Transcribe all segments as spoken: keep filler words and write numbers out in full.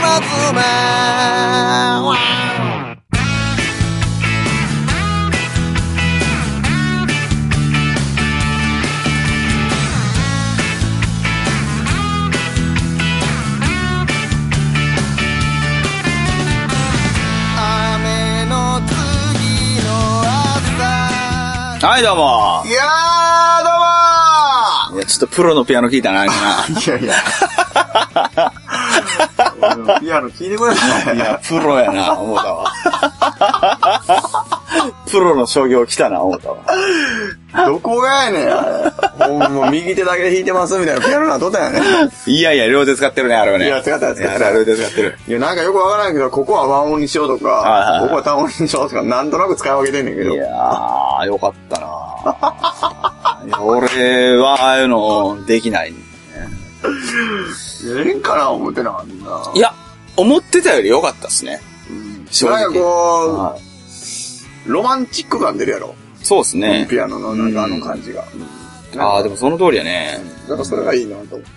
めはい、どうも。 いやー、どうもー。 いや、ちょっとプロのピアノ聞いたな、今な。 いやいや。ピアノ聞いてください。 いや、プロやな、思ったわ。プロの商業来たな、思ったわ。 どこがやねん、あれ。ほんま、右手だけで弾いてますみたいなピアノなどったやねん。 いやいや、両手使ってるね、あれはね。 いや、使ったやつ。 いや、あれは両手使ってる。 いや、なんかよくわからんけど、ここは和音にしようとか、 はいはいはい、 ここは単音にしようとか、なんとなく使い分けてんねんけど。 いやー、よかったな。いや俺は、ああいうの、できない、ね。 ええんかな、思ってなかったな。 いや、思ってたより良かったっすね。 うん、 正直。 なんかこう、 はい、 ロマンチック感出るやろ。 そうっすね。 ピアノのなんかあの感じが。 うん、ああ、でもその通りやね。 なんかそれがいいなと思って。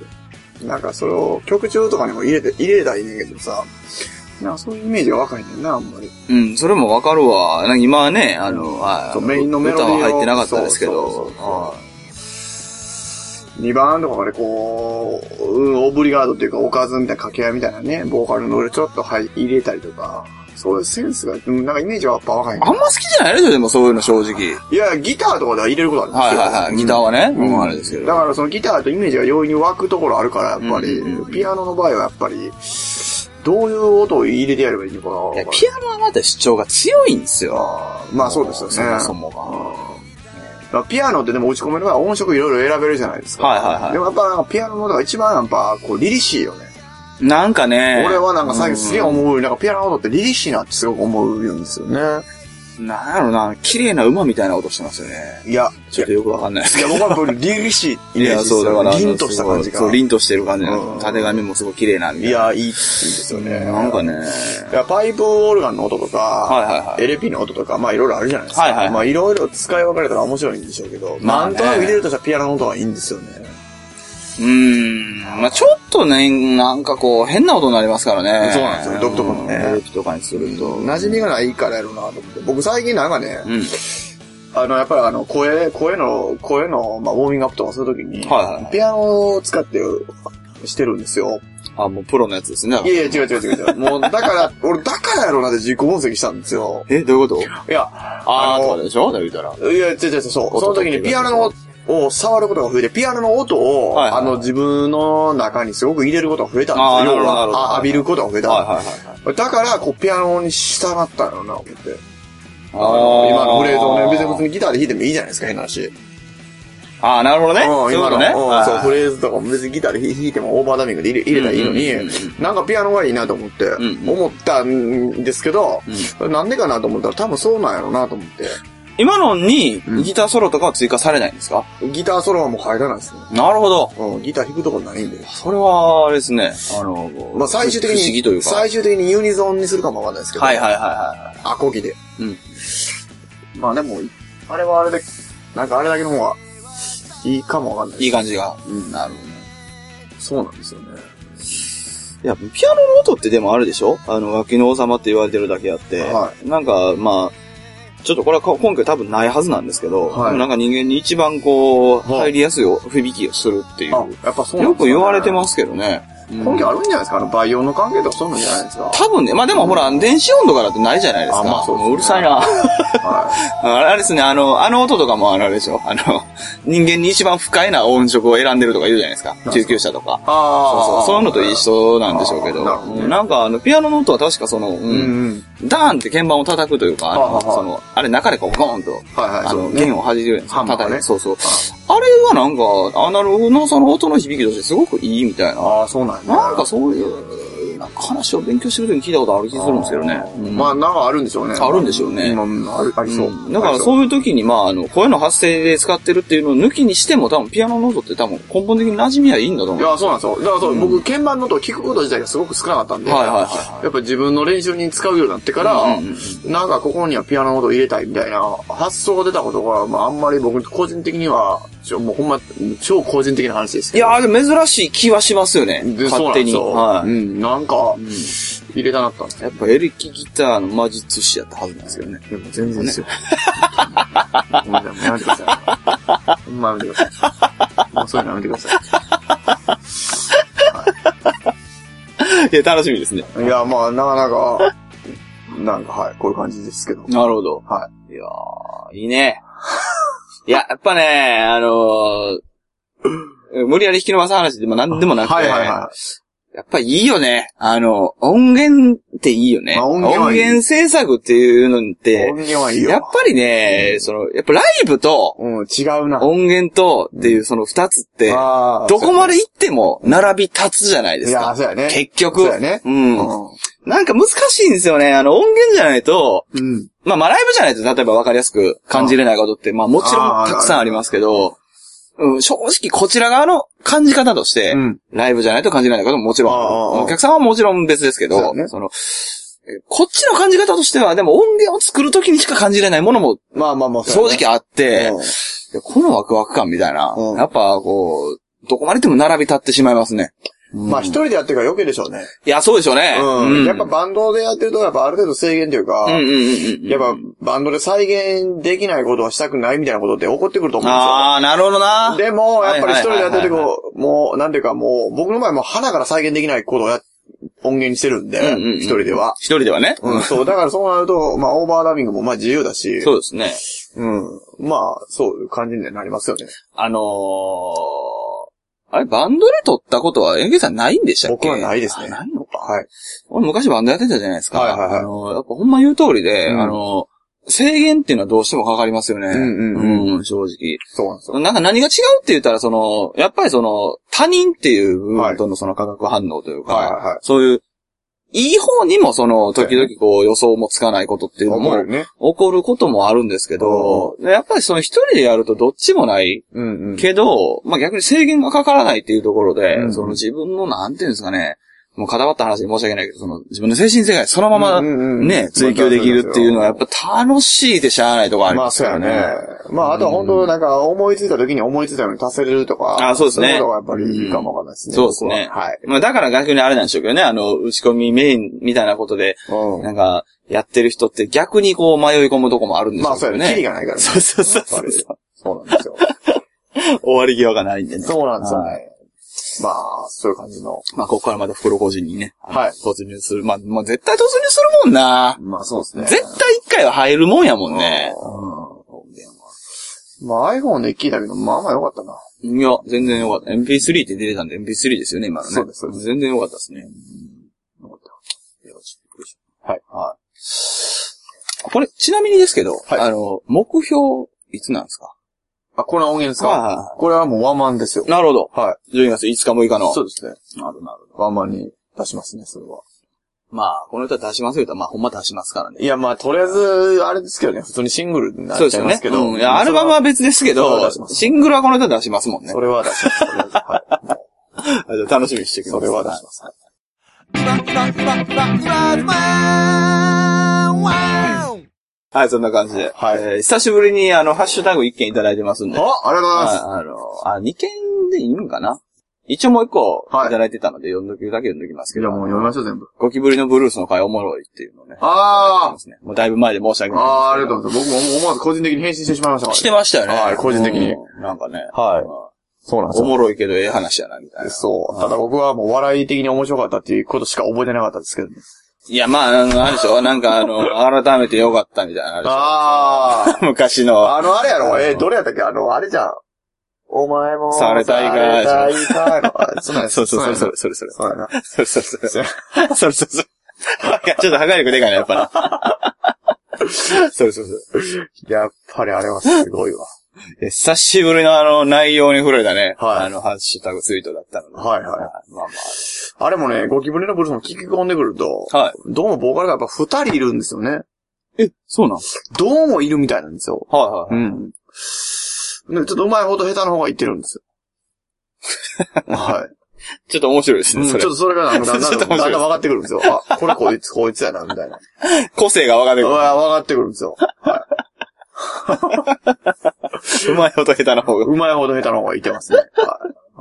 なんかそれを曲中とかにも入れて、入れたらいいねんけどさ、なんかそういうイメージがわかんねんな、あんまり。 うん、それもわかるわ。なんか今はね、あの、あメインのメロディー歌は入ってなかったですけど。 そうそうそうそう、にばんとかまでこう、うん、オブリガードっていうかおかずみたいな掛け合いみたいなね、ボーカルの俺ちょっと入れたりとか、そういうセンスが、うん、なんかイメージはやっぱわかんない。 あんま好きじゃないでしょ、でもそういうの正直。 いや、ギターとかでは入れることあるんですよ。 はいはいはい、ギターはね。うん、あれですけど。 だからそのギターとイメージが容易に湧くところあるから、やっぱり、うんうんうん、ピアノの場合はやっぱり、どういう音を入れてやればいいのかな。 いや、ピアノはまた主張が強いんですよ。 あまあそうですよね。 そもそもが。 ピアノってでも打ち込める場合音色いろいろ選べるじゃないですか。 はいはいはい。 でもやっぱピアノの音が一番やっぱこうリリシーよね。 なんかね。 俺はなんか最近すげえ思う、なんかピアノの音ってリリシーなってすごく思うんですよね。 なんやろな、綺麗な馬みたいな音してますよね。 いや、 ちょっとよくわかんないですけど。 いや、僕はリリシーイメージですよ。 いや、そうだから。 凛とした感じが。 そう、凛としてる感じなの。縦紙もすごい綺麗なみたいな。 いや、いい、いいですよね。 なんかね。 いや、パイプオルガンの音とか、 はいはいはい。 エルピー の音とか、まあいろいろあるじゃないですか。 はいはい。 まあいろいろ使い分かれたら面白いんでしょうけど、まあ、なんとなく入れるとしたらピアノの音がいいんですよね。 うーん。まあちょっとね、なんかこう、変な音になりますからね。 そうなんですよ、独特のね。 エルピとかにすると。 馴染みがないからやろうなと思って。僕最近なんかね、 うん、 あの、やっぱりあの、声、声の、声の、まあ、ウォーミングアップとかするときに、 はいはい、 ピアノを使ってしてるんですよ。 あ、もうプロのやつですね。 いやいや、違う違う違う違う。もう、だから、俺、だからやろうなって自己分析したんですよ。 え、どういうこと？いや、 あーとかでしょ？だ言うたら。 いや、違う違う、そう。その時にピアノのを触ることが増えて、ピアノの音を、はいはい、あの、自分の中にすごく入れることが増えたんですよ。要は、浴びることが増えたんですよ。はいはいはい、だから、こう、ピアノに従ったんやろうな、思って。あの今のフレーズをね、別にギターで弾いてもいいじゃないですか、変な話。 ああ、なるほどね。 うん、今のね。そう、フレーズとかも別にギターで弾いてもオーバーダミングで入れ、入れたらいいのに、うんうんうんうん、なんかピアノがいいなと思って、うんうん、思ったんですけど、うん、なんでかなと思ったら多分そうなんやろうなと思って。 今のにギターソロとかは追加されないんですか？ うん、ギターソロはもう入らないですね。 なるほど。 うん、ギター弾くとこないんで。 それは、あれですね。あの、 まあ最終的に、 不思議というか最終的にユニゾンにするかもわかんないですけど。 はいはいはいはい。 アコギで。 うん。 まあでも、あれはあれで、なんかあれだけの方がいいかもわかんないです。 いい感じが。 うん。なるほどね。そうなんですよね。 いや、ピアノの音ってでもあるでしょ？あの、脇の王様って言われてるだけあって。はい。なんか、まあ、ちょっとこれは根拠多分ないはずなんですけど、はい、でもなんか人間に一番こう、入りやすい響きをするっていう。あ、やっぱそうなんですね。よく言われてますけどね。 根拠あるんじゃないですか？あの、倍音の関係とかそういうのじゃないですか？ 多分ね。まあでもほら、電子音とかだとないじゃないですか。あ、まあそうですね。うるさいな。はい。あれですね、あの、あの音とかもあの、あれでしょ。あの、人間に一番不快な音色を選んでるとか言うじゃないですか。救急車とか。ああ。そうそう。そういうのと一緒なんでしょうけど。なるほどね。なんかあの、ピアノの音は確かその、うん。ダーンって鍵盤を叩くというか、あの、その、あれ中でこう、ゴーンと、はいはい。あの、弦を弾いてるんですよ。叩いて。そうそう。あれはなんか、アナログのその音の響きとしてすごくいいみたいな。ああ、そうなんや。なんかそういう、なんか話を勉強してる時に聞いたことある気がするんですけどね。うん、まあ、なんかあるんでしょうね。あるんでしょうね。うん、あ, ありそう、うん。だからそういう時に、まあ、あの、声の発声で使ってるっていうのを抜きにしても、多分ピアノの音って多分根本的に馴染みはいいんだと思う。いや、そうなんですよ。だからそう、うん、僕、鍵盤の音を聞くこと自体がすごく少なかったんで、はいはいはいはい、やっぱ自分の練習に使うようになってから、うんうんうん、なんかここにはピアノの音を入れたいみたいな発想が出たことが、まあ、あんまり僕、個人的には、もうほんま、超個人的な話ですけど。いやー、でも珍しい気はしますよね。勝手に。はい。うん、なんか、 うん、入れたなったんですやっぱエレキギターの魔術師やったはずなんですよね。 でも全然ですよ。ごめんなさい、もうやめてください。ほんまやめてください。もうそういうのやめてください。 はい、いや、楽しみですね。 いや、まあ、なかなか、なんか、はい、こういう感じですけど。 なるほど。 はい。 いやー、いいね。いや、やっぱね、あのー、無理やり引き伸ばす話でも何でもなくて、はいはいはい、やっぱいいよね。あの、音源っていいよね。まあ、音源はいい。音源制作っていうのって、 音源はいいよ。 やっぱりね、うん、その、やっぱライブと、 うん、違うな。 音源とっていうその二つって、うん、どこまで行っても並び立つじゃないですか。いや、 そうやね。 結局。 そうやね。 うん。うん、なんか難しいんですよね。あの、音源じゃないと、うん、まあまあライブじゃないと、例えば分かりやすく感じれないことって、まあもちろんたくさんありますけど、うん、正直こちら側の感じ方として、うん、ライブじゃないと感じられないことももちろん、お客さんはもちろん別ですけど、そ、ね、その、こっちの感じ方としては、でも音源を作るときにしか感じれないものも、まあまあまあ、正直あって、うん、このワクワク感みたいな、うん、やっぱこう、どこまででも並び立ってしまいますね。 まあ一人でやってるから余計でしょうね。 いや、そうでしょうね。 うん。やっぱバンドでやってると、やっぱある程度制限というか、うんうんうんうん、やっぱバンドで再現できないことはしたくないみたいなことって起こってくると思うんですよ。 ああ、なるほどな。 でも、やっぱり一人でやってると、もう、なんていうかもう、僕の場合も鼻から再現できないことをや、音源にしてるんで、一、うんうん、人では。 一人ではね。 うん、そう。だからそうなると、まあオーバーダビングもまあ自由だし。 そうですね。 うん。まあ、そういう感じになりますよね。 あのー、あれ、バンドで撮ったことは、エンゲさんないんでしたっけ？ 僕はないですね。 ないのか。 はい。 俺昔バンドやってたじゃないですか。 はいはいはい。 あの、やっぱほんま言う通りで、うん、あの、制限っていうのはどうしてもかかりますよね。うんうんうん。うん、正直。 そうなんですよ。 なんか何が違うって言ったら、その、やっぱりその、他人っていう部分とのその化学反応というか、はいはいはい、そういう、いい方にもその、時々こう予想もつかないことっていうのも、起こることもあるんですけど、やっぱりその一人でやるとどっちもない。うんうん、けど、まあ逆に制限がかからないっていうところで、うんうん、その自分のなんていうんですかね、もう固まった話に申し訳ないけど、その自分の精神世界そのままね、うんうんうん、追求できるっていうのはやっぱ楽しいでしゃあないところありますよね。 まあそうやね。まああとは本当なんか思いついた時に思いついたように達せれるとか。 あ、そうですね。 そういうことがやっぱりいいかもわかんないですね。 そうですね。はい。まあだから逆にあれなんでしょうけどね、あの、打ち込みメインみたいなことで、うん、なんか、やってる人って逆にこう迷い込むとこもあるんでしょうけどね。 まあそうやね。キリがないからね。 そうそうそうそう。 そうなんですよ。 終わり際がないんでね。 そうなんですよね。まあ、そういう感じの。 まあ、ここからまた袋個人にね。 はい。 突入する。まあ、まあ、絶対突入するもんな。 まあ、そうですね。 絶対一回は入るもんやもんね。 うん。まあ、iPhone で聞いたけど、まあまあよかったな。 いや、全然よかった。エムピースリー って出てたんで エムピースリー ですよね、今のね。 そうです、そうです。 全然よかったですね。 よかった。よし、びっくりした。はい。はい。これ、ちなみにですけど、はい、あの、目標、いつなんですか？ あ、これは音源ですか？はい。これはもうワンマンですよ。 なるほど。 はい。 じゅうにがついつかむいかの。 そうですね。 なるほど、なるほど。ワンマンに出しますね、それは。 まあ、この歌出しますよと、まあ、ほんま出しますからね。 いや、まあ、とりあえず、あれですけどね、普通にシングルになっちゃいますけど。そうですよね。 うん。いや、アルバムは別ですけど、シングルはこの歌出しますもんね。 それは出します。はい。 じゃ楽しみにしておきます。 それは出します。はい。 はい、そんな感じで。はい。えー、久しぶりに、あの、ハッシュタグ一件いただいてますんで。 あ、ありがとうございます。 あ、あの、あ、二件でいいんかな？一応もう一個いただいてたので、読んどきだけ読んどきますけど。 いや、もう読みましょう、全部。 ゴキブリのブルースの回おもろいっていうのをね。 ああ。 もうだいぶ前で申し訳ない。 ああ、ありがとうございます。僕も思わず個人的に返信してしまいましたからね。 してましたよね。 はい、個人的に。 なんかね。 はい。そうなんですよ。 おもろいけどええ話やな、みたいな。 そう。ただ僕はもう笑い的に面白かったっていうことしか覚えてなかったですけどね。 いや、まあ、あの、あれでしょなんかあの、改めてよかったみたいなあれでしょ。 ああ。 昔の。 あの、あれやろえ、どれやったっけあの、あれじゃん。お前も。 されたいか。 されたいか。 そうそうそう、それそれそれ。 そうやな。 そうそうそう。そうそうそう。ちょっと破壊力でかいな、やっぱな。そうそうそう。 やっぱりあれはすごいわ。 久しぶりのあの内容に触れたね。はい。あの、ハッシュタグツイートだったので。 はいはい。まあまあ。あれもね、ゴキブリのブルースも聞き込んでくると、はい。どうもボーカルがやっぱ二人いるんですよね。 え、そうなん？ どうもいるみたいなんですよ。 はいはい。うん。 ちょっと上手い方と下手の方が言ってるんですよ。はい。 ちょっと面白いですね、それ。 ちょっとそれがなんかだんだん、だんだん分かってくるんですよ。あ、これこいつ、こいつやな、みたいな。 個性が分かってくる。 分かってくるんですよ。はい。 うまいほど下手な方が。 うまいほど下手な方がいてますね。はい。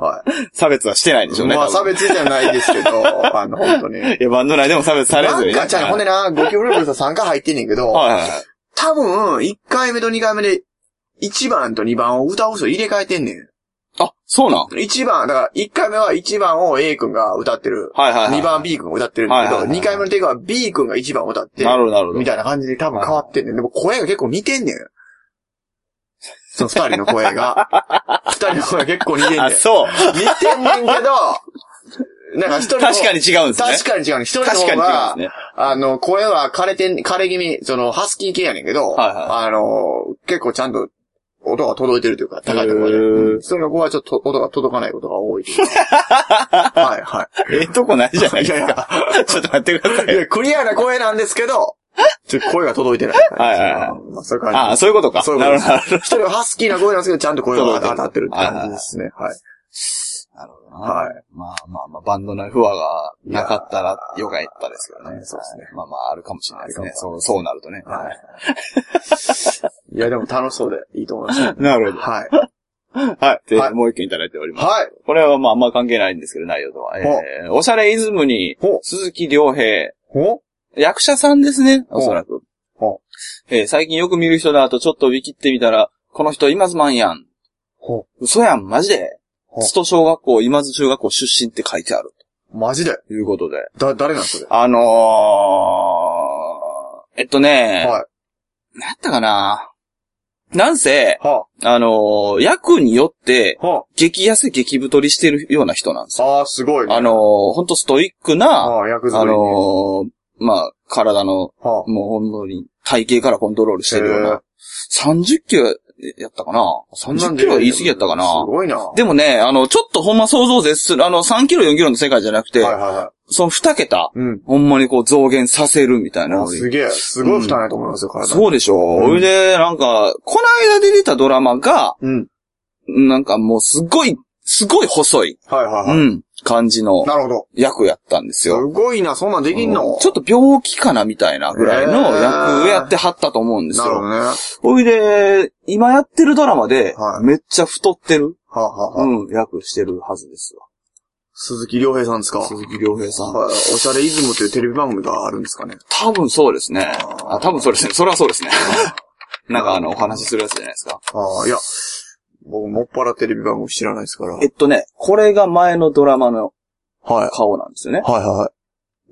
はい。 差別はしてないんでしょうね。 まあ差別じゃないですけど、あの、本当に。いや、バンド内でも差別されずにね。 なんかちゃう、ほんでな、ゴキブリブルさんさんかい入ってんねんけど、はいはいはい。多分、いっかいめとにかいめで、いちばんとにばんを歌う人入れ替えてんねん。 あ、そうなん ? いちばん、だからいっかいめはいちばんを A 君が歌ってる。はいはいはい。にばん B 君が歌ってるんだけど、はいはいはい、にかいめのテイクは B 君がいちばん歌って。 なるほどなるほど。 みたいな感じで多分変わってんねん。でも声が結構似てんねん。その二人の声が。二人の声が結構似てんねん。 あ、そう。 似てんねんけど、なんか一人の確かに違うんですね。 確かに違うね。一人の方が、ね、あの、声は枯れてん、枯れ気味、その、ハスキー系やねんけど、はいはい、あの、結構ちゃんと、音が届いてるというか、高いところで。うん、その子はちょっと音が届かないことが多いというか。はいはい。 ええとこないじゃないですか。いやいやちょっと待ってください。 いや、クリアな声なんですけど、ちょっと声が届いてない感じ。はいはいはい。まあ、そういう感じ。 ああ、そういうことか。そういうことなるほど。 一人はハスキーな声なんですけど、ちゃんと声が当たってるって感じですね。はい。 なるほどな。はい。まあまあまあ、バンドの不和がなかったらよかったですけどね。そうですね。まあまあ、あるかもしれないですね。そう、そうなるとね。はい。 いや、でも楽しそうでいいと思います。 なるほど。 はい。 はい。で、はい、もう一件いただいております。 はい。 これはまああんま関係ないんですけど、内容とは。えー、おしゃれイズムに、鈴木亮平。 ほ役者さんですね、おそらく。ほえー、最近よく見る人だとちょっとウィキってみたら、この人今津マンやん。ほ嘘やん、マジで。津戸小学校、今津中学校出身って書いてある。 マジでということで。 だ、誰なんそれあのー、えっとね、はい。なんやったかな。なんせ、はあ、あのー、役によって、はあ、激痩せ激太りしてるような人なんですよ。 ああ、すごいね。 あのー、ほんとストイックな、 はあ、役作り、ね、 あのー、まあ、体の、はあ、もうほんとに体型からコントロールしてるような。さんじゅっキロやったかな ?さんじゅっキロは言い過ぎやったかな、すごいな。 でもね、あの、ちょっとほんま想像を絶する、あの、さんキロよんキロの世界じゃなくて、はいはいはい、そのに桁、うん、ほんまにこう増減させるみたいな。 すげえ、すごい負担やと思いますよ、うん、体。 そうでしょう。それ、うん、で、なんか、この間で出たドラマが、うん、なんかもうすごい、すごい細い。 はいはいはい。 うん。感じの。 なるほど。 役やったんですよ。 すごいな、そんなんできんの、 うん、ちょっと病気かなみたいなぐらいの役をやってはったと思うんですよ。なるほどね。ほいで、今やってるドラマで、めっちゃ太ってる。はあはあ、うん、役してるはずですわ。 鈴木亮平さんですか？ 鈴木亮平さん。 はい。おしゃれイズムというテレビ番組があるんですかね？ 多分そうですね。あ、多分そうですね。それはそうですね。なんかあの、お話しするやつじゃないですか。 ああ、いや。僕、もっぱらテレビ番組知らないですから。 えっとね、これが前のドラマの顔なんですよね。 はいはいはい。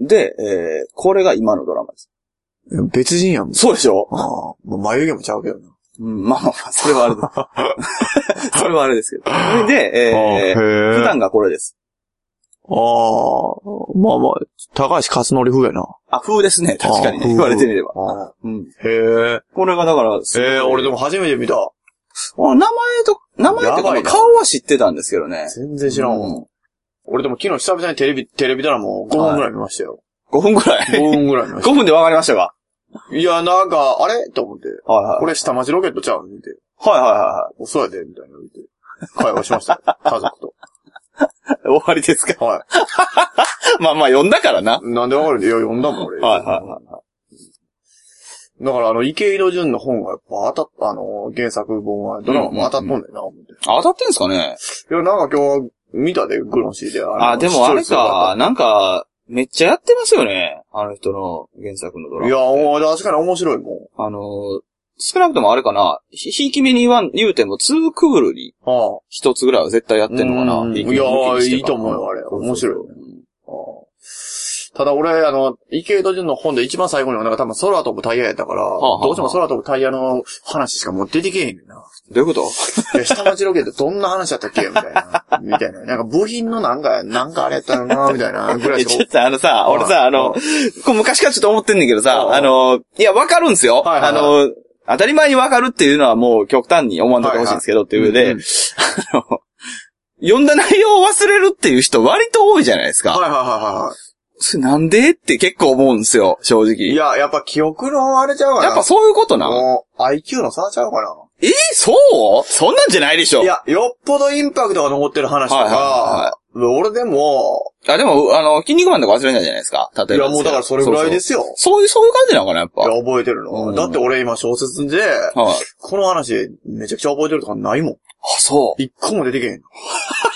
で、えー、これが今のドラマです。 別人やん。 そうでしょ？ ああ。もう眉毛もちゃうけどな。 うん、まあまあ、それはあれです。それはあれですけど。で、えー、普段がこれです。 ああ、まあまあ、高橋克典風やな。 あ、風ですね。確かにね。言われてみれば。 うん、へえ。 これがだから、 へえ、俺でも初めて見た。 名前と、名前とか顔は知ってたんですけどね。 全然知らんわ。うん、俺でも昨日久々にテレビ、テレビドラマをごふんぐらい見ましたよ。 ごふんぐらい ? ご 分ぐらい見ました。 ごふんで分かりましたか？ いや、なんか、あれと思って。はいはい。これ下町ロケットちゃう見て。 はいはいはい。 そうやで、みたいなの見て。会話しました。家族と。 終わりですか？ はい。 まあまあ読んだからな。 なんでわかるんで？いや、読んだもん俺。 はいはいはい。 だからあの、池井戸潤の本がやっぱ当たった、あの、原作本はドラマも当たっとんねんな、思って。 当たってんすかね？ いや、なんか今日見たで、グロンシーで。 あ、でもあれか、なんか、めっちゃやってますよね。あの人の原作のドラマ。 いや、もう確かに面白いもん。 あの、少なくともあれかな、ひ、ひいき目に言わん、言うてもツークールに、一つぐらいは絶対やってんのかな。 うん、いや、いいと思うよ、あれ。面白いよね。ただ俺、あの、池井戸潤の本で一番最後になんか多分空飛ぶタイヤやったから、はあはあ、どうしても空飛ぶタイヤの話しか持って出てけへんねんな。 どういうこと？ いや、下町ロケってどんな話だったっけみたいな。みたいな。なんか部品のなんか、なんかあれやったのな、みたいなぐらいしか。 ちょっとあのさ、俺さ、あの、こう昔からちょっと思ってんねんけどさ、あの、いや、わかるんですよ。はいはいはい、あの、当たり前にわかるっていうのはもう極端に思わんといてほしいんですけど、はいはい、っていう上で、うんうん、あの、読んだ内容を忘れるっていう人割と多いじゃないですか。 はいはいはいはい。 それなんでって結構思うんですよ、正直。 いや、やっぱ記憶のあれちゃうかな。 やっぱそういうことな。 もう、アイキュー の差ちゃうかな。 えー、そうそんなんじゃないでしょ。 いや、よっぽどインパクトが残ってる話とか、はいはいはい、俺でも、 あ、でも、あの、筋肉マンとか忘れないじゃないですか。例えば。 いや、もうだからそれぐらいですよ。 そうそう、そういう、そういう感じなのかな、やっぱ。 いや、覚えてるの。うん、だって俺今小説で、はい、この話めちゃくちゃ覚えてるとかないもん。あ、 そう。 一個も出てけへん。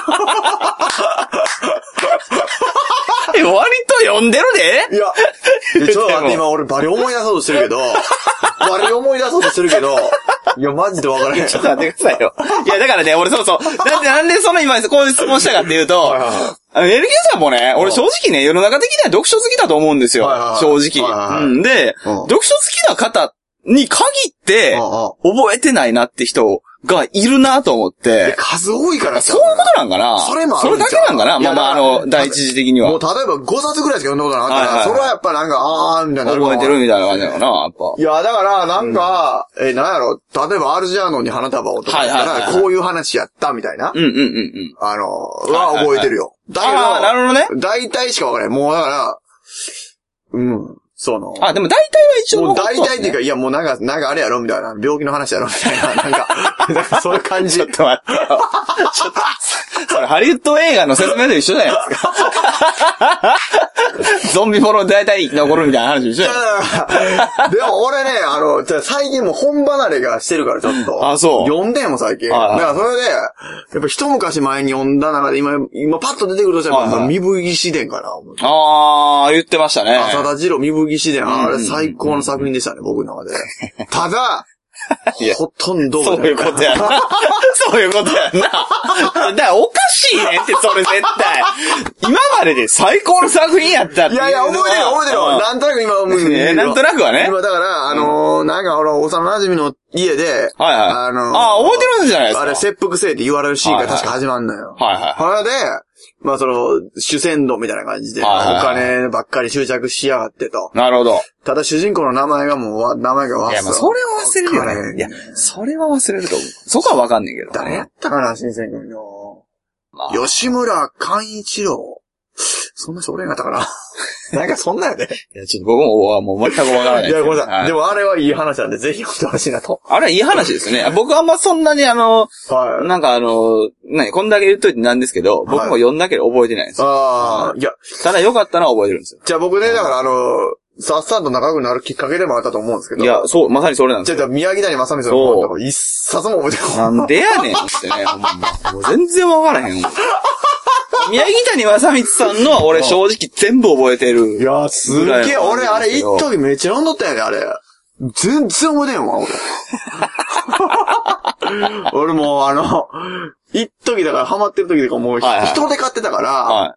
え、割と読んでるでいや、ちょっと待って、今俺バリ思い出そうとしてるけど、バリ思い出そうとしてるけど、いや、マジでわからへん。 ちょっと待ってくださいよ。いや、だからね、俺そうそう。だってなんでその今、こういう質問したかっていうと、はいはいはい、エルケさんもね、俺正直ね、世の中的には読書好きだと思うんですよ。はいはいはい、正直、はいはいはい。うん。で、うん、読書好きな方に限って、覚えてないなって人がいるなと思って。 数多いからそういうことなんかな。 それもあるんちゃう。それだけなんかな。まあまあ、あの、第一次的には。 もう例えばごさつぐらいしか読んだことなかったら、はいはいはい、それはやっぱなんか、あー、みたいな。 覚えてるみたいな感じだよな、やっぱ。 いや、だから、なんか、うん、え、なんやろ、例えばアルジャーノンに花束をとかだったら、はいはいはいはい、こういう話やった、みたいな。 うんうんうんうん。 あの、は覚えてるよ。 はいはいはい、だけど、あー、なるほどね。 大体しかわからない。もうだから、うん。その。 あ、でも大体は一応、ね。 もう大体っていうか、いやもうなんか、なんかあれやろみたいな。病気の話やろみたいな。なんか、なんかそういう感じ。 ちょっと待ってよ。ちょっと、それハリウッド映画の説明と一緒じゃないですか。ゾンビフォロー大体残るみたいな話一緒じゃないですか。 でも俺ね、あの、最近もう本離れがしてるからちょっと。 あ、そう。 読んでんも最近。はいはい、だからそれで、やっぱ一昔前に読んだ中で今、今パッと出てくるとしたら、はいはい、身吹史伝かな。 あー、言ってましたね。 浅田次郎身吹史伝、あれ最高の作品でしたね、僕の中で。ただ、ほとんど。 そういうことやな。そういうことやな。だからおかしいねんって、それ絶対。今までで最高の作品やったっていう。 いやいや、覚えてる覚えてる。なんとなく今思う。 え、なんとなくはね。 今だから、あのー、なんかほら、幼馴染の家で、はいはい。 あのー、あ、覚えてるんじゃないですか。 あれ、切腹せえって言われるシーンが確か始まんのよ。 はいはい。 それで、まあその、主戦道みたいな感じで、はいはいはい、お金ばっかり執着しやがってと。 なるほど。 ただ主人公の名前がもう、名前が忘れる。 いや、まあそれは忘れるよね。いや、それは忘れると思う。そこはわかんねえけど。 誰やったかな、新選組の。まあ、吉村寛一郎。そんな人おれんかったかな。なんかそんなんやで。 いや、ちょっと僕ももう全くわからない。 いや、ごめんなさい。はい、でもあれはいい話なんで、ぜひ読んでほしいなと。 あれはいい話ですね。僕はあんまそんなにあの、はい、なんかあの、何、こんだけ言っといてなんですけど、僕も読んだけど覚えてないんですよ。ああ、いや。ただ良かったのは覚えてるんですよ。 じゃあ僕ね、だからあの、さっさんと仲良くなるきっかけでもあったと思うんですけど。 いや、そう、まさにそれなんですよ。 じゃあ、宮城谷正光の本とか一冊も覚えてない。 なんでやねんってね、ほんま。もう全然わからへん。宮城谷正光さんのは俺正直全部覚えてる。 いや、すっげえ、俺あれ一時めっちゃ読んどったんやで、あれ。全然覚えてんわ、俺。俺もうあの、一時だからハマってる時とかもう人で買ってたから、はい、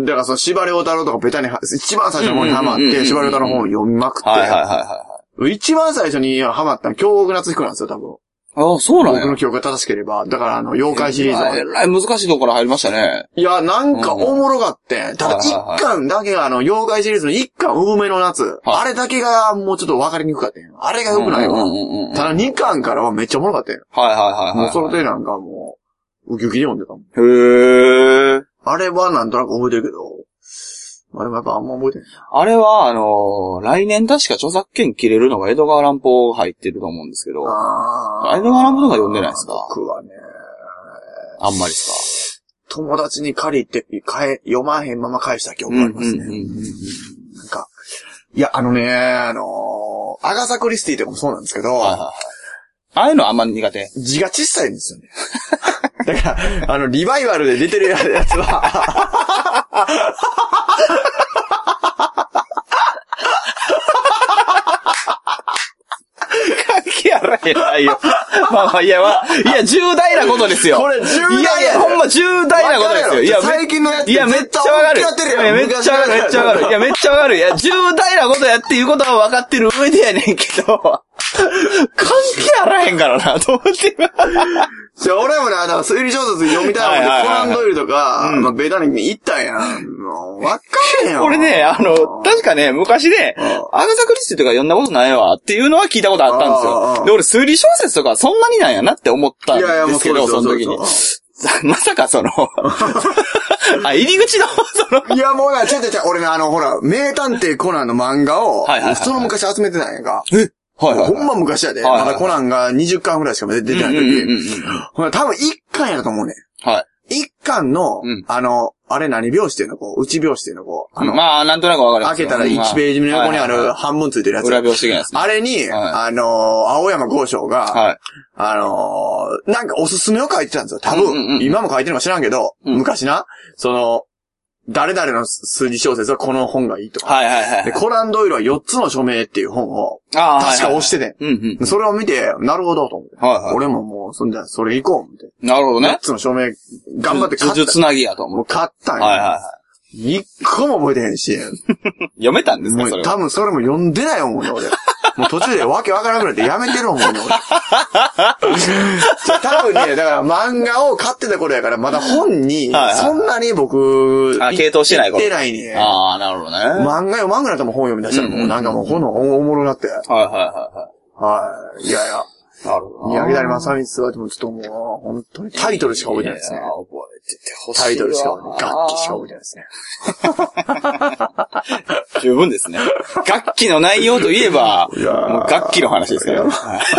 だからその司馬遼太郎とかベタに、一番最初の方にハマって、司馬遼太郎の本を読みまくって、はいはいはいはい、一番最初にハマったの京極夏彦なんですよ、多分。 ああ、そうなんや。 僕の記憶が正しければ。だからあの、妖怪シリーズは。 えらい難しいところから入りましたね。 いや、なんかおもろがって。ただ一巻だけがあの、妖怪シリーズの一巻、産めの夏、はい。あれだけがもうちょっと分かりにくかったよ。あれが良くないわ。ただ二巻からはめっちゃおもろかったよ。 はいはいはいはい。 もうそれでなんかもう、ウキウキで読んでたもん。 へー。 あれはなんとなく覚えてるけど、あれもやっぱあんま覚えてない。 あれは、あのー、来年確か著作権切れるのが江戸川乱歩入ってると思うんですけど、あ江戸川乱歩とか読んでないですか？ 僕はね、 あんまりですか？友達に借りて、買え、読まへんまま返した記憶がありますね。うんうんうんうん、なんか、いや、あのね、あのー、アガサ・クリスティとかもそうなんですけど、はいはいはい、 ああいうのあんま苦手。 字が小さいんですよね。だから、あの、リバイバルで出てるやつは、 関係あらへんないよ。まあまあ、いや、まあ、いや、重大なことですよ。 これ重大いやいや、ほんま重大なことですよ。いや、 最近のやついや、めっちゃわかる。いや、めっちゃわかる、めっちゃわかる。いや、めっちゃわかる。いや、重大なことやっていうことは分かってる上でやねんけど、関係あらへんからな、と思って。 じゃあ俺もね、だから推理小説読みたいので、コナンドイルとか、うん、まあ、ベタに行ったんやん。もう、わかんへんよ。 俺ね、あの、確かね、昔ね、アガサ・クリスティとか読んだことないわっていうのは聞いたことあったんですよ。で、俺推理小説とかそんなになんやなって思ったんですけど、その時に。まさかその、あ、入り口の、その。 いや、もうな、ちょちょちょ、俺ね、あの、ほら、名探偵コナンの漫画を、普通の昔集めてたんやんか。えはいはいはい、ほんま昔やで。はいはいはい、まだコナンがにじゅっかんぐらいしか出てない時。ほら、多分いっかんやと思うね。 は一巻の、うん、あの、あれ何拍子っていうのこう、内拍子っていうのこう、あの、 まあ、なんとなくわかります。 開けたらいちページ目の横にある半分ついてるやつ。 裏拍子的なやつ、ね。 あれに、はい、あのー、青山剛昌が、はい、あのー、なんかおすすめを書いてたんですよ。多分、うんうんうん、今も書いてるのか知らんけど、うん、昔な、その、誰々の数字小説はこの本がいいとか。 はいはいはい、はい。 で、コナンドイルはよっつの署名っていう本を、あ確か押してて、はいはいはいうんうん。それを見て、なるほどと思って。はいはい、俺ももう、そんじゃ、それ行こう思って。 なるほどね。 よっつの署名、頑張って買った。 呪術つなぎやと思う。 もう買ったんや。はいはいはい。一個も覚えてへんし。 読めたんですかそれは。 多分それも読んでない思うよ、俺。もう途中でわけわからなくなってやめてる思うよ、俺。多分ね、だから漫画を買ってた頃やから、まだ本に、そんなに僕、 あ、系統してない頃。 行ってないね。 ああ、なるほどね。 漫画読まんくなったらもう本読み出したらもうなんかもう本のおもろなって。はいはいはいはい。はい。いやいや。なるほど。宮城谷正光はでもちょっともう、本当にタイトルしか覚えてないですね。覚えててほしい。タイトルしか覚えてない。楽器しか覚えてないですね。 十分ですね。楽器の内容といえば、いやもう楽器の話ですから。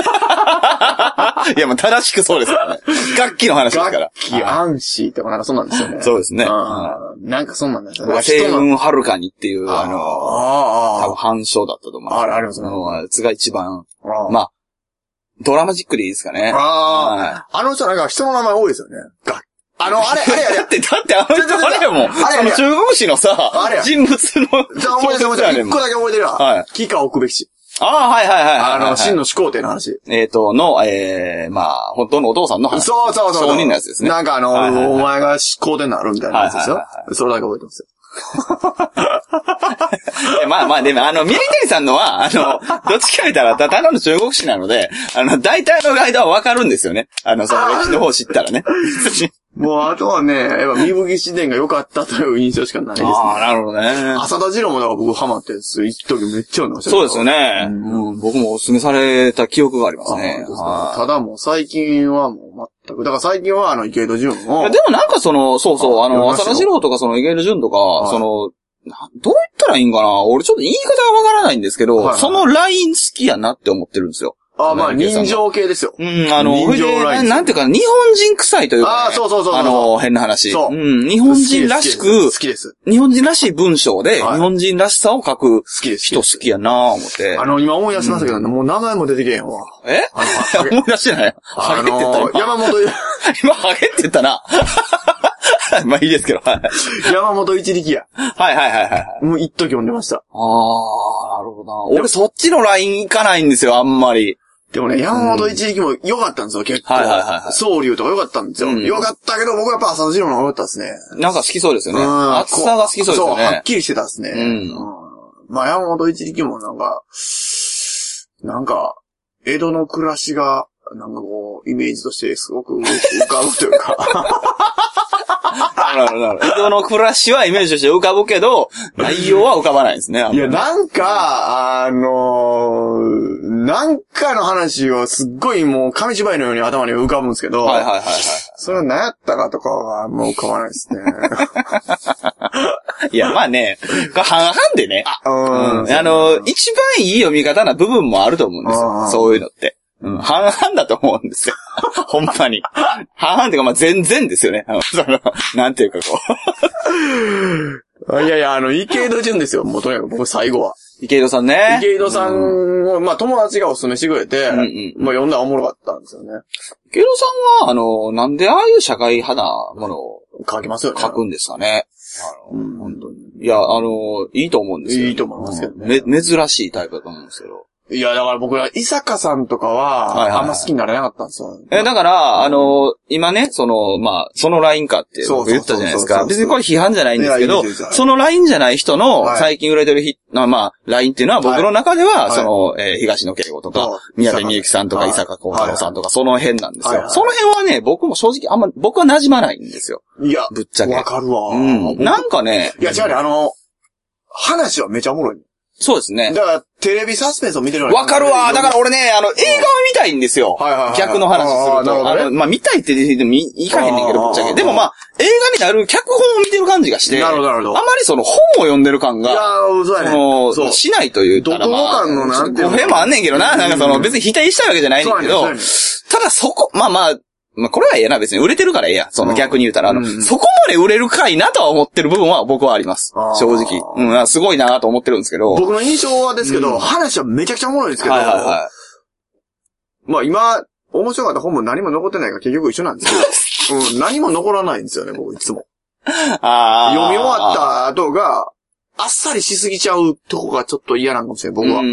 いやもう正しくそうですからね。楽器の話ですから。 楽器、暗視とかなんかそうなんですよね。 そうですね。 なんかそうなんですよね。 星雲はるかにっていう、あの、多分反証だったと思う。 あ、ありますね。 あつが一番、まあ、ドラマチックでいいですかね。 ああ、はい。あの人なんか人の名前多いですよね。があの、あれ、あれ、あれ。 だって、だってあの人あれやもん。あれ、中国史のさ、人物の。 じゃあ思い出せ、思い出せ。一個だけ覚えてるわ。はい。木か置くべきし。 ああ、はいはいはい。 あの、真の始皇帝の話。 えっと、の、えー、まあ、本当のお父さんの話。 そうそうそう。 証人のやつですね。 なんかあの、お前が始皇帝になるみたいなやつですよ。それだけ覚えてますよ。 まあまあ、でも、あの、ミリテリさんのは、あの、どっちか言ったら、ただの中国史なので、あの、大体のガイドはわかるんですよね。あの、その歴史の方知ったらね。 もう、あとはね、やっぱ、身吹き自然が良かったという印象しかないですね。 ああ、なるほどね。 浅田次郎もだから僕ハマってです。一時めっちゃ読んでました。 そうですよね、うんうん。僕もお勧めされた記憶がありますね。 ただもう最近はもう全く。だから最近はあの、池井戸潤を。 でもなんかその、そうそう、あの、浅田次郎とかその池井戸潤とか、その、どう言ったらいいんかな俺ちょっと言い方がわからないんですけど、はいはい、そのライン好きやなって思ってるんですよ。 ああ、まあ、人情系ですよ。 うん、あの、人情ラインな。なんていうか、日本人臭いというか、ね。 ああ、そうそうそうそう。 あの、変な話。 そう。 うん、日本人らしく、 好きです。 日本人らしい文章で、はい、日本人らしさを書く人好きやなぁ思って。 あの、今思い出しましたけど、うん、もう名前も出てけへんわ。 え思い出してないハゲって言った山本、 今ハゲって言ったな。まあいいですけど、はい。 山本一力や。 はいはいはいはい。 もう一時読んでました。ああ、なるほどな。俺そっちのライン行かないんですよ、あんまり。 でもね、山本一力も良かったんですよ、結構。はいはいはい。総龍とか良かったんですよ。良かったけど、僕はやっぱ浅田次郎の方が良かったですね。 なんか好きそうですよね。厚さが好きそうですよね。 そう、はっきりしてたですね。うん。まあ山本一力もなんか、なんか、江戸の暮らしが、なんかこう、イメージとしてすごく浮かぶというか。 なるほど、なるほど。江戸の暮らしはイメージとして浮かぶけど、内容は浮かばないんですね。 いや、なんか、あのー、なんかの話をすっごいもう紙芝居のように頭に浮かぶんですけど、はいはいはいはい。それは何やったかとかはもう浮かばないですね。 いや、まあね、半々でね。あ、うん、あの、一番いい読み方な部分もあると思うんですよ。そういうのって。うん、半々だと思うんですよ。ほんまに。半々っていうか、まあ、全然ですよね。あの、その、なんていうかこう。いやいや、あの、池井戸潤ですよ。もうとにかく僕最後は。 池井戸さんね。 池井戸さんを、うん、まあ、友達がお勧めしてくれて、うんうん、まあ、読んだらおもろかったんですよね。 池井戸さんは、あの、なんでああいう社会派なものを書きますよね。 書くんですかね。あの、うん、本当に。いや、あの、いいと思うんですよ。 いいと思いますけどね。 め、珍しいタイプだと思うんですけど。 いや、だから僕ら、伊坂さんとかは、あんま好きになれなかったんですよ。 え、だから、あの、今ね、その、まあ、そのラインかって僕言ったじゃないですか。別にこれ批判じゃないんですけど、そのラインじゃない人の最近売れてるヒまあ、ラインっていうのは僕の中では、その、え東野圭吾とか、宮部みゆきさんとか、伊坂幸太郎さんとか、その辺なんですよ。その辺はね、僕も正直あんま、僕は馴染まないんですよ。 いや、 ぶっちゃけ。 わかるわ。 うん。なんかね。 いや、違うね、あの、話はめちゃおもろい。 そうですね。 だから、テレビサスペンスを見てるわかるわ。だから俺ね、あの、映画を見たいんですよ。はいはいはい。逆の話すると。あの、まあ、見たいって言ってもいかへんねんけど、ぶっちゃけ。でもまあ、映画になる脚本を見てる感じがして。なるほど、なるほど。あまりその本を読んでる感が。いやー、そうやね。その、しないというか。どこ感のなんていうの。語弊もあんねんけどな。なんかその、別に否定したいわけじゃないねんけど。ただそこ、まあまあ、 まあ、これはええな、別に売れてるからええや。その逆に言うたら、あの、うん、そこまで売れるかいなとは思ってる部分は僕はあります。正直。うん、すごいなと思ってるんですけど。 僕の印象はですけど、うん、話はめちゃくちゃおもろいんですけど、はいはいはい。まあ今、面白かった本も何も残ってないから結局一緒なんですけど、うん、何も残らないんですよね、僕いつも。あ読み終わった後が、あっさりしすぎちゃうとこがちょっと嫌なんかもしれない、僕は。 うん、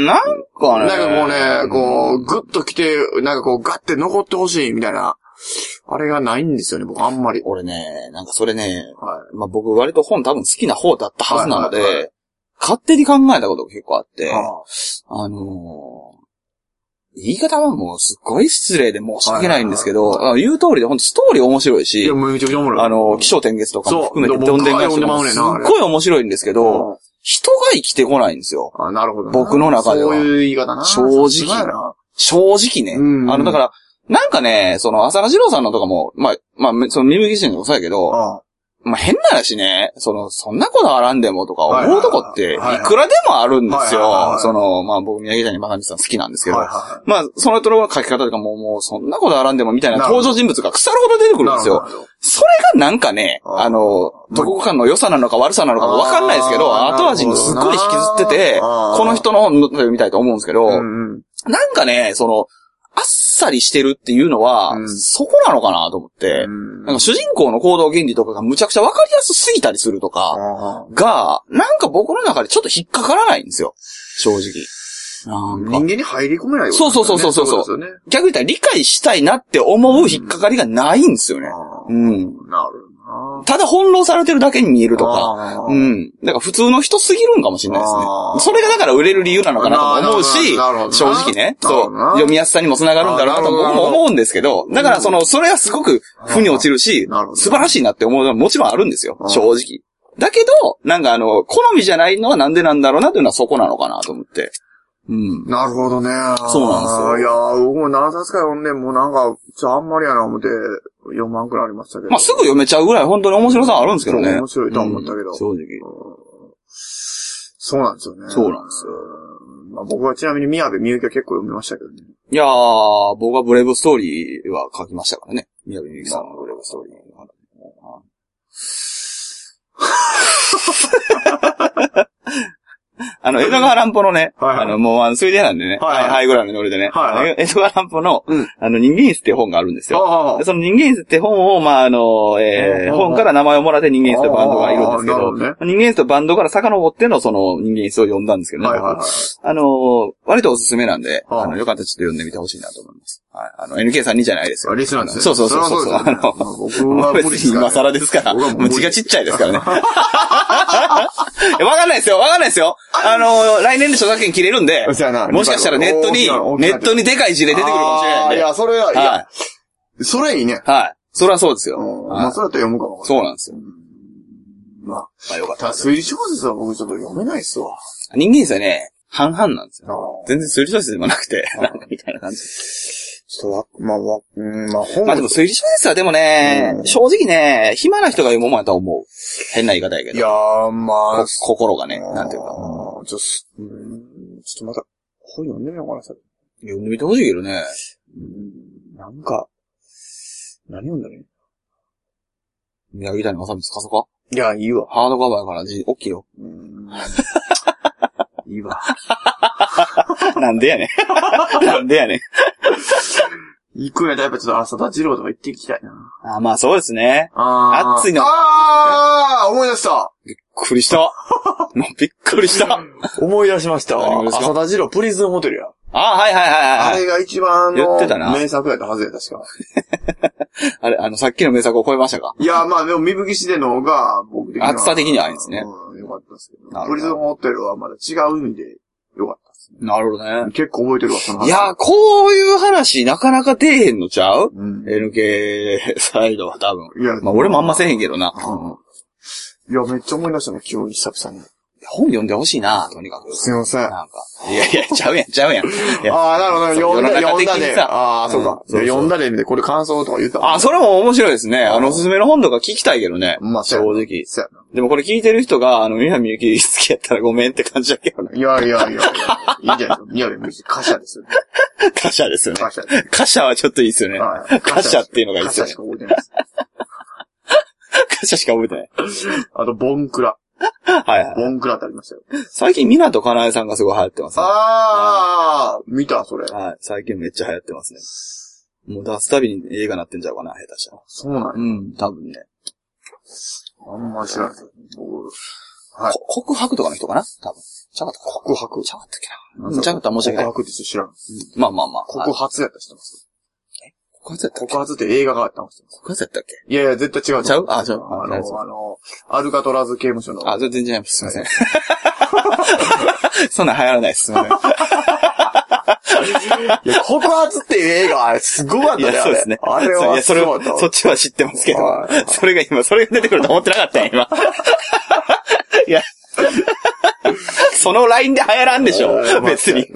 なんかね。 なんかこうね、こう、ぐっと来て、なんかこう、ガッて残ってほしいみたいな、あれがないんですよね、僕あんまり。 俺ね、なんかそれね、はい、まあ僕割と本多分好きな方だったはずなので、はいはいはい、勝手に考えたことが結構あって、はあ、あのー、言い方はもうすっごい失礼で申し訳ないんですけど、はいはいはい、言う通りでほんとストーリー面白いし、いや、めちゃくちゃ面白い。あの、気象転結とかも含めてどんでん返しもすっごい面白いんですけど、人が生きてこないんですよ。 あ、なるほど。 僕の中では。 そういう言い方な。 正直。正直ね。あの、だから、なんかね、その、浅田次郎さんのとかも、まあ、まあ、その、耳記事のもそうやけど、ああまあ、変な話ね、その、そんなことあらんでもとか思うとこって、いくらでもあるんですよ。その、まあ僕、宮城谷正道さん好きなんですけど、はいはいはい、まあ、その人の書き方とかも、もう、そんなことあらんでもみたいな登場人物が腐るほど出てくるんですよ。それがなんかね、あの、どこかの良さなのか悪さなのかわかんないですけど、後味にすっごい引きずってて、この人のみたいと思うんですけど、うんうん、なんかね、その、あっさりしてるっていうのは、うん、そこなのかなと思って、うん、なんか主人公の行動原理とかがむちゃくちゃわかりやすすぎたりするとかが、なんか僕の中でちょっと引っかからないんですよ。正直。 なんか人間に入り込めないよ、ね。 そうそうそうそうそう。そう、ね、逆に言ったら理解したいなって思う引っかかりがないんですよね。うん。 なるほど。 ただ翻弄されてるだけに見えるとか、うん。だから普通の人すぎるんかもしれないですね。それがだから売れる理由なのかなと思うし、正直ね、そう、読みやすさにもつながるんだろうなと僕も思うんですけど、だからその、それはすごく負に落ちるし、素晴らしいなって思うのはもちろんあるんですよ、正直。だけど、なんかあの、好みじゃないのはなんでなんだろうなというのはそこなのかなと思って。うん。 なるほどね。 そうなんですよ。 いやー、僕も何冊か読んで、もうなんか、ちょあんまりやな思って、読まんくなりましたけど。 まあ、すぐ読めちゃうぐらい本当に面白さあるんですけどね。 面白いと思ったけど。うん、 正直、うん。 そうなんですよね。 そうなんですよ。 まあ、僕はちなみに宮部みゆきは結構読みましたけどね。 いやー、僕はブレイブストーリーは書きましたからね。宮部みゆきさんのブレイブストーリー。あの、江戸川乱歩のね、はいはい、あの、もう、あの、水泳なんでね、はいはい、ハイグラウンドに乗りでね、はいはい、江戸川乱歩の、うん、あの、人間椅子っていう本があるんですよ。ははでその人間椅子って本を、まあ、あの、えー、本から名前をもらって人間椅子とバンドがいるんですけど、ね、人間椅子とバンドから遡ってのその人間椅子を読んだんですけどね、はいはいはい、あの、割とおすすめなんで、あの、よかったらちょっと読んでみてほしいなと思います。はい。あの、エヌケーさんにじゃないですよ。 リスナーですね。 そうそうそうそう。あの、僕は別に今更ですから、もう字がちっちゃいですからね。わかんないですよ、わかんないですよ。あの、来年で著作権切れるんで、もしかしたらネットに、ネットにでかい字で出てくるかもしれないんで。 いや、それは、いや、それいいね。 はい。それはそうですよ。 まあ、それだと読むかも。 そうなんですよ。 まあ、まあよかった。推理小説は僕ちょっと読めないっすわ。 人間ですよね。半々なんですよ。全然推理小説でもなくて、なんかみたいな感じ。 ちょっと、まあ、まあ、うん、まあ、 本まあでも推理小説はでもね、正直ね、暇な人が読むもんやと思う。変な言い方やけど。 いやー、まあ。 心がね、なんていうか。 ちょっと、うん、ちょっとまた、本読んでみようかな、 読んでみてほしいけどね。 うん、なんか、何読んだらいいの宮城谷正光貸そかいや、いいわ。 ハードカバーやから字、大きいよ。 うんいいわ。 なんでやねん。なんでやねん。 行くんやったらやっぱちょっと浅田次郎とか行っていきたいな。 あまあそうですね。 あ暑いの。 ああ思い出した。 びっくりした。びっくりした。 思い出しました。浅田次郎プリズンホテルや。 ああ、はいはいはいはい。 あれが一番の言ってたな名作やったはずや、確か。 あれ、あの、さっきの名作を超えましたか？ いや、まあでも、見吹きしての方が、僕的には。 厚さ的にはあれですね。 うん、よかったですけど。プリズンホテルはまだ違う意味でよかったですね。 なるほどね。 結構覚えてるわ、その話。 いや、こういう話なかなか出えへんのちゃう？うん。エヌケー サイドは多分。いや、まあ俺もあんませえへんけどな。 うん。いや、めっちゃ思い出したね、急に久々に。 本読んでほしいな、とにかく。 すいません。 なんか。いやいや、ちゃうやん、ちゃうやん。 ああ、なるほど。読んだ、読んだで。ああ、そうか。 そう読んだで見て、これ感想とか言ったあ、それも面白いですね。あの、おすすめの本とか聞きたいけどね。まあ、正直。でもこれ聞いてる人が、あの、南ゆき好きやったらごめんって感じだけどね。 いやいやいやいや。いいんじゃないですか。南ゆき、貨車ですよね。 貨車ですよね。 貨車。 貨車はちょっといいですよね。貨車っていうのがいいですよね。 貨車しか覚えてないです。 貨車しか覚えてない。 あと、ボンクラ。 はいはい。 ボンクラってありましたよ。 最近、港かなえさんがすごい流行ってますね。 ああ、見た、それ。 はい。最近めっちゃ流行ってますね。もう出すたびに映画なってんちゃうかな、下手したら。 そうなんや。 うん、多分ね。 あんま知らない。はい。 告白とかの人かな多分。ちゃかったか告白。 ちゃかったっけな。ちゃかったら申し訳ない。 告白って知らん。 まあまあまあ。 告発やったら知ってます。 告発やったっけ告発って映画があったんですよ。 告発やったっけいやいや、絶対違う。 ちゃうあ、ちゃう。 あの、あの、アルカトラズ刑務所の。 あ、全然違います。すいません。そんなん流行らないです。すいません。 いや、告発っていう映画、あれ、すごかったね。いや、 そうですね。 あれは。いや、 それは、そっちは知ってますけど、それが今、それが出てくると思ってなかったんや、今。いや、そのラインで流行らんでしょ、別に。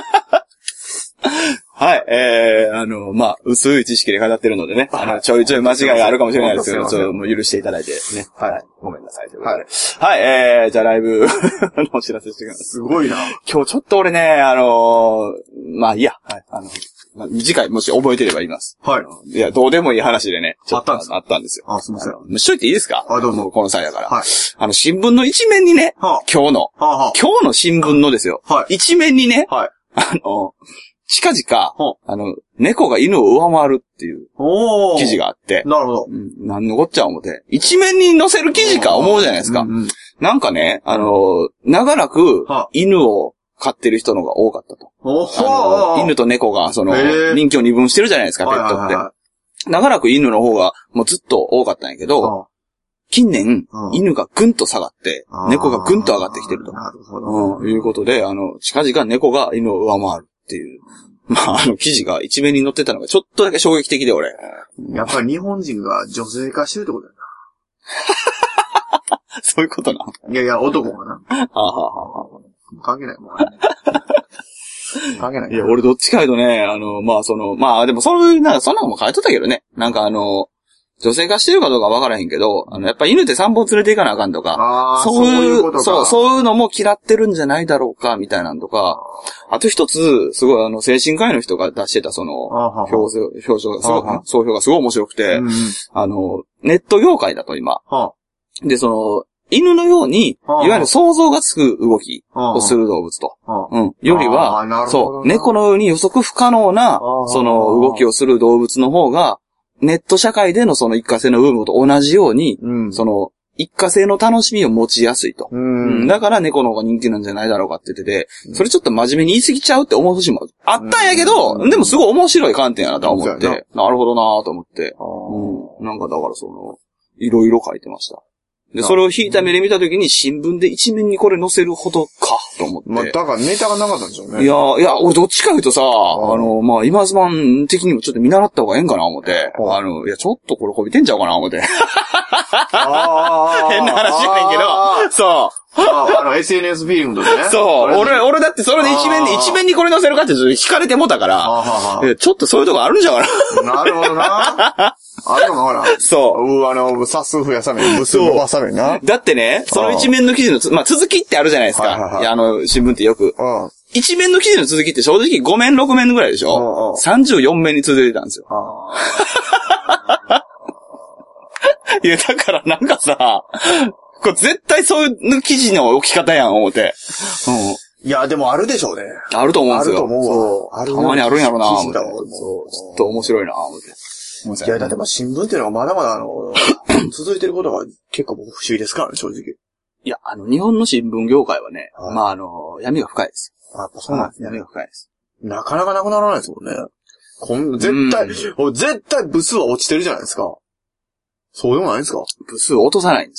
はい、えー、あの、まあ、薄い知識で語ってるのでね、あの、ちょいちょい間違いがあるかもしれないですけど、ちょっともう許していただいてね。はい。ごめんなさい。はい。はい、えー、じゃあライブのお知らせしてください。 すごいな。 今日ちょっと俺ね、あのー、まあいいや、はい、あの、まあ、次回もし覚えてれば言います。 はい。 いや、どうでもいい話でね。 あったんですか？ あったんですよ。 あ、すみません。 しといていいですか？ あ、どうぞ。 この際だから。 はい。 あの、新聞の一面にね、はあ、今日の、はあはあ、今日の新聞のですよ。はい。一面にね、はい。あの、近々、はあ、あの、猫が犬を上回るっていう記事があって。 なるほど。 うん。何のこっちゃ思って。一面に載せる記事か思うじゃないですか。うんうん、なんかね、あの、長らく犬を飼ってる人のが多かったと。あの犬と猫が、その、人気を二分してるじゃないですか、ペットって。長らく犬の方がもうずっと多かったんやけど、近年、犬がぐんと下がって、猫がぐんと上がってきてると。なるほど。うん、いうことで、あの、近々猫が犬を上回るっていう。まあ、あの、記事が一面に載ってたのがちょっとだけ衝撃的で、俺。 やっぱり日本人が女性化してるってことだよな。そういうことな。 いやいや、男がな。 はあ、はあはあ、関係ないもん。関係ない。 いや、俺どっちかいうとね、あの、まあ、その、まあ、でもそういう、なんか、そんなのも書いとったけどね。なんかあの、女性化してるかどうかわからへんけど、あの、やっぱ犬って散歩連れて行かなあかんとか、そういう、そう、そういうのも嫌ってるんじゃないだろうか、みたいなんとか、あと一つ、すごいあの、精神科医の人が出してたその、表、表彰がすごい、総評がすごい面白くて、あの、ネット業界だと今。で、その、犬のように、いわゆる想像がつく動きをする動物と。うん。よりは、そう、猫のように予測不可能な、その動きをする動物の方が、ネット社会でのその一過性の部分と同じように、うん、その、一過性の楽しみを持ちやすいと。うん、だから猫の方が人気なんじゃないだろうかって言ってて、うん、それちょっと真面目に言い過ぎちゃうって思う節もあったんやけど、うん、でもすごい面白い観点やなと思って、うん、なるほどなと思って、うん、なんかだからその、いろいろ書いてました。で、それを引いた目で見たときに新聞で一面にこれ載せるほどか、と思って。 まあ、だからネタがなかったんでしょうね。 いや、いや、俺どっちか言うとさ、あの、まあ、今ズマン的にもちょっと見習った方がええんかな、思って。あの、いや、ちょっとこれこびてんちゃうかな、思って。変な話やねんけど、そう。 あ, あの エスエヌエス フィルムとね。 そう。俺、俺だってそれで一面で、一面にこれ載せるかって惹かれてもたから、ちょっとそういうとこあるんじゃうかな。なるほどな。あるのかな。 そう。 う、あの、冊数増やさない。部数伸ばさないな。 だってね、その一面の記事の、まあ、続きってあるじゃないですか。はいはいはい、いや、あの、新聞ってよく。一面の記事の続きって正直ご面ろく面ぐらいでしょ。さんじゅうよん面に続いてたんですよ。いや、だからなんかさ、これ絶対そういう記事の置き方やん、思って。 うん。いや、でもあるでしょうね。 あると思うんですよ。 あると思うわ。 たまにあるんやろな、思って。そう。ちょっと面白いな、思って。 いや、だってまあ新聞っていうのはまだまだあの、続いてることが結構僕不思議ですからね、正直。 いや、あの、日本の新聞業界はね、はい、まああの、闇が深いです。 あ、やっぱそうなんですね。 闇が深いです。 なかなかなくならないですもんね。こん絶対、絶対部数は落ちてるじゃないですか。そうでもないんですか？ 部数を落とさないん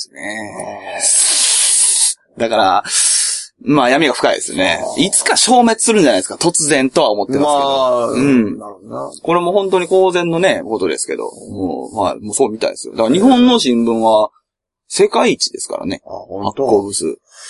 ですね。だから、まあ闇が深いですね。いつか消滅するんじゃないですか、突然とは思ってますけど。まあ、うん。なるほどな。これも本当に公然のね、ことですけど、もう、まあ、もうそうみたいですよ。だから日本の新聞は世界一ですからね。あ、本当。発行部数。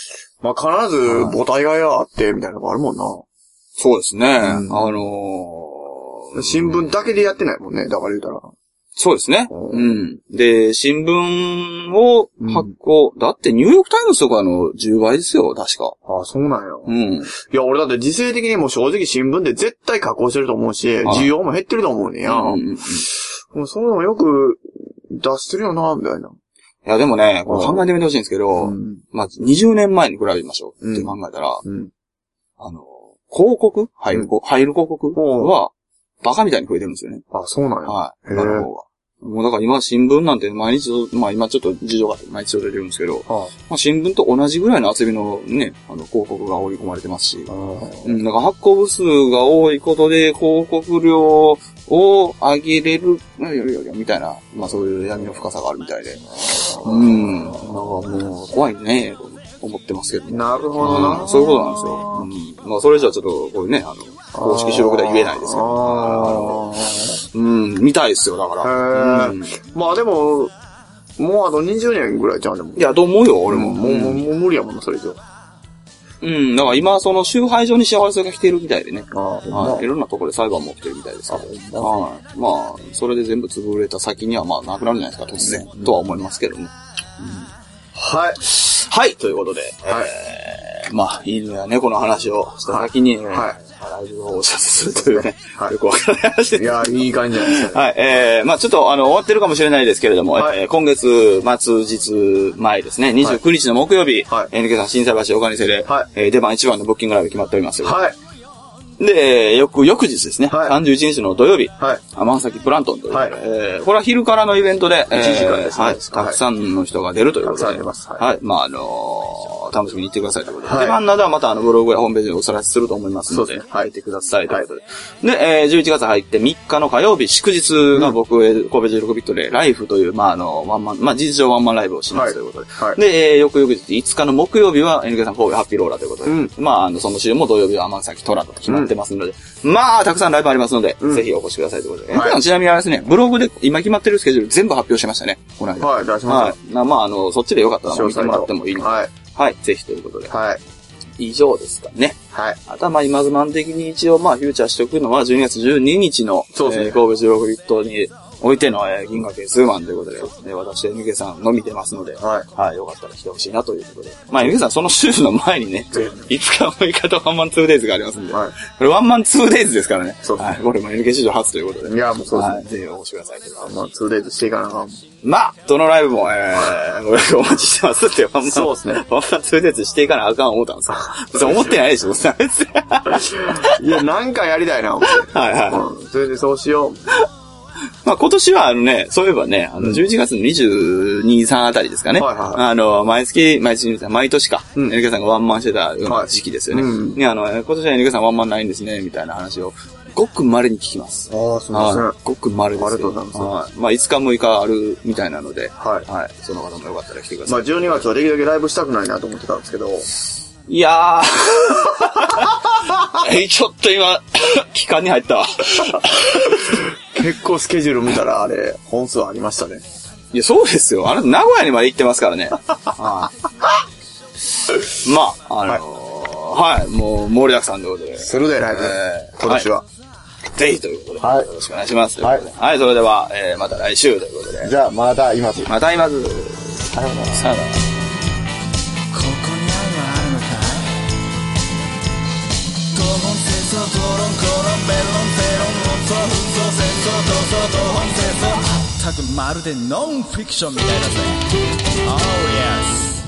まあ必ず母体があって、みたいなのがあるもんな。 そうですね。うん、あのー、新聞だけでやってないもんね、だから言うたら。 そうですね。うん。で、新聞を発行、うん、だってニューヨークタイムズとかのじゅうばいですよ、確か。 ああ、そうなんや。 うん。いや、俺だって時勢的にも正直新聞で絶対加工してると思うし、需要も減ってると思うねや。うんうんうん、もうそういうのよく出してるよな、みたいな。 いや、でもね、これ考えてみてほしいんですけど、うん、まあ、にじゅうねんまえに比べましょうって考えたら、うん、あの、広告入る、うん、入る広告は、バカみたいに増えてるんですよね。 あ、そうなんや。 はい。なる方が。もうだから今新聞なんて毎日、まあ今ちょっと事情が毎日出てるんですけど、はあ、まあ新聞と同じぐらいの厚みのね、あの広告が織り込まれてますし、はあ、うん、だから発行部数が多いことで広告量を上げれる、みたいな、まあそういう闇の深さがあるみたいで、うん、なんかもう怖いね、と思ってますけど、ね。 なるほどな、 うん。そういうことなんですよ。うん、まあそれじゃちょっとこういうね、あの、公式収録では言えないですけど。うん、見たいですよ、だから。 うん、まあでも、もうあとにじゅうねんぐらいじゃん、でも。 いや、と思うよ、俺も。 もう、もう、もう無理やもんな、それ以上。 うん、だから今、その、集配所に幸せが来てるみたいでね。ああ、はい。いろんなところで裁判も起きてるみたいですけど。はい。まあ、それで全部潰れた先には、まあ、なくなるんじゃないですか、突然。うん、とは思いますけどね。うん、 はい。 はい、ということで。 はい。 えー、まあ、犬や猫の話をした先に、はい。はいライブをお知らせするというね、はい、よくわからない話です。 いや、いい感じじゃないですか、ね。 はい、えー、まあちょっとあの、終わってるかもしれないですけれども、はい、えー、今月末日前ですね、にじゅうくにちの木曜日、はい、エヌケー さん心斎橋おかにせで、はい、えー、出番一番のブッキングライブ決まっておりますよ。 はい。 で、翌、翌日ですね、はい、さんじゅういちにちの土曜日、 はい、 天崎プラントンという、はい、えー、これは昼からのイベントで、 いちじかんですね、 はい、たくさんの人が出るということで、 たくさん出ます。 はい、はい、まああのー、楽しみに行ってくださいということで、はい、出番などはまたあのブログやホームページでおさらしすると思いますので、 そうですね、 入ってくださいということで、はい、で、えー、じゅういちがつ入ってみっかの火曜日、祝日が僕、うん、神戸じゅうろくビットで、ライフという、まああの、ワンマン、まあ事実上ワンマンライブをしますということで、はいはい、で、えー、翌々日いつかの木曜日は エヌケー さん神戸ハッピーローラーということで、うん、まああの、その週も土曜日は天崎トラと決まってますので、うん、まあ、たくさんライブありますので、うん、ぜひお越しくださいということで。はい、ちなみにあれですね、ブログで今決まってるスケジュール全部発表しましたね、この間。 はい、出しました。 はい。まあ、あの、そっちでよかったら見てもらってもいいので。 はい。 はい、ぜひということで。 はい。 以上ですかね。 はい。 あとはまあ、今ズマン的に一応まあ、フューチャーしておくのはじゅうにがつじゅうににちの、 そうですね。 えー、神戸じゅうろくビットに、おいての、えー、銀河系数万ということで、えー、私、エヌケー さんのみ出ますので、はい。はい、よかったら来てほしいなということで。まあ、エヌケー さんその週の前にね、いつかむいかとワンマンツーデイズがありますんで、はい。これワンマンツーデイズですからね。 そうですね。 はい。これも エヌケー 史上初ということで。 いや、もうそうですね。はい。 ぜひお越しください。 ワンマンツーデイズしていかなあかん。 まあ、どのライブも、えー、ご予約お待ちしてますって、ワンマン、 そうですね。 ワンマンツーデイズしていかなあかん思ったんですよ。別に思ってないでしょ、 いや、なんかやりたいな、思って。はいはい。うん。それでそうしよう。 まあ今年はあのね、そういえばね、あのじゅういちがつのにじゅうに、さんあたりですかね。はいはいはい、あの、毎月、毎月、毎年か、うん、エヌケー さんがワンマンしてたような時期ですよね。はい、うん、ね、あの、今年は エヌケー さんワンマンないんですね、みたいな話を、ごく稀に聞きます。 ああ、そうですね。 ごく稀ですよ。 ありがとうございます。 はい。まあいつかむいかあるみたいなので、はい。はい。その方もよかったら来てください。 まあじゅうにがつはできるだけライブしたくないなと思ってたんですけど、 いやー。え、ちょっと今、期間に入ったわ。 結構スケジュール見たらあれ、本数ありましたね。 いや、そうですよ。あの、名古屋にまで行ってますからね。あまあ、あのー、はい、はい、もう盛りだくさんということで。 するでライブ、えー、今年は、はい。 ぜひということで、はい、よろしくお願いします。 はい。 はい、それでは、えー、また来週ということで。 じゃあ、また今ず。 また今ず。さようなら。さようなら。トロンコロンメロンテロンオソフソ戦争闘争闘本戦争全くまるでノンフィクションみたいだぜ Oh yes